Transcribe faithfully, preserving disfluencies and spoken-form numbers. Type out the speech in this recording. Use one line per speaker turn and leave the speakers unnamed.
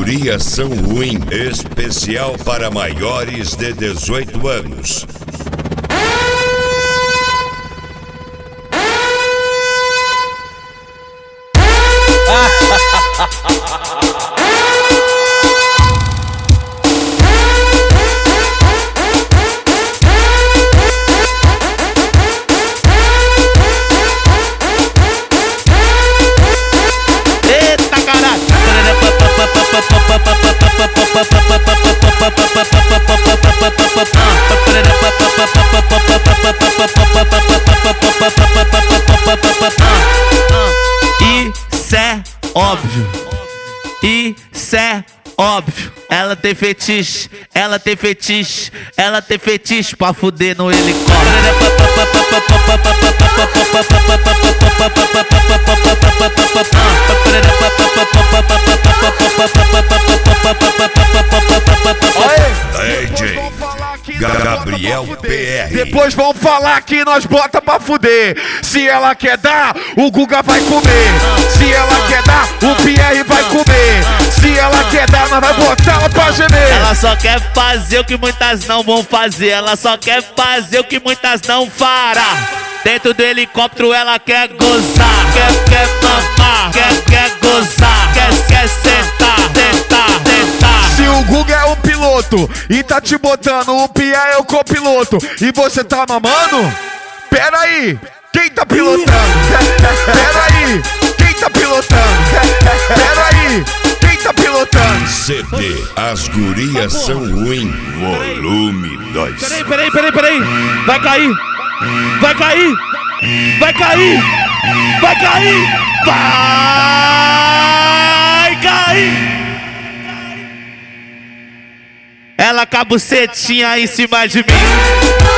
gurias são ruins, especial para maiores de dezoito anos.
Isso é óbvio, isso é óbvio. Ela tem fetiche, ela tem fetiche, ela tem fetiche pra fuder no helicóptero.
D J Gabriel P R.
Depois vão falar que nós bota pra fuder. Se ela quer dar, o Guga vai comer. Se ela quer dar, o P R vai comer. Se ela quer dar, nós vai botar ela pra gemer.
Ela só quer fazer o que muitas não vão fazer. Ela só quer fazer o que muitas não fará. Dentro do helicóptero ela quer gozar, quer, quer mamar, quer, quer gozar, quer, quer sentar, tentar, tentar.
Se o Guga é o piloto e tá te botando, o P R é o copiloto e você tá mamando? Pera aí, quem tá pilotando? Pera aí, quem tá pilotando? Pera aí, quem tá pilotando?
C D As Gurias São Ruins, volume dois.
Peraí, peraí, peraí, peraí. Vai cair, vai cair, vai cair, vai cair, vai cair. Ela com a bucetinha em cima de mim.